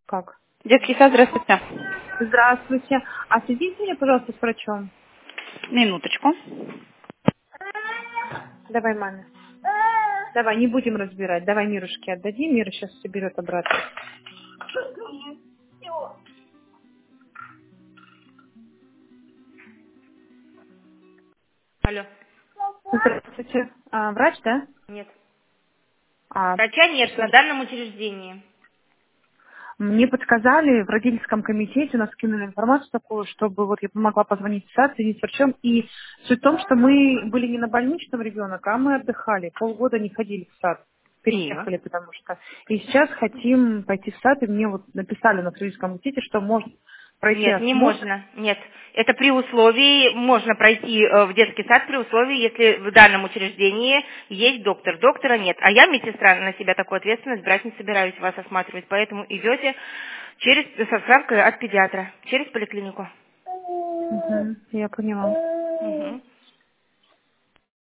Как? Детский сад, здравствуйте. Здравствуйте. А соедините меня, пожалуйста, с врачом. Минуточку. Давай, маме. Давай, не будем разбирать. Давай Мирушке отдадим. Мира сейчас соберет обратно. Алло. Здравствуйте. Врач, да? Нет. А, Врача нет что на ж, данном учреждении. мне подсказали, в родительском комитете нас скинули информацию такую, чтобы вот я могла позвонить в сад, соединить с врачом. И суть в том, что мы были не на больничном ребенка, а мы отдыхали. Полгода не ходили в сад. И? Переехали, потому что. И сейчас хотим пойти в сад, и мне вот написали на родительском комитете, что можно пройти Нет, не осмотр. можно. Нет. Это при условии, можно пройти в детский сад при условии, если в данном учреждении есть доктор. Доктора нет. А я, медсестра, на себя такую ответственность брать не собираюсь вас осматривать. Поэтому идете со справкой от педиатра, через поликлинику. Мгм, я поняла. Мгм.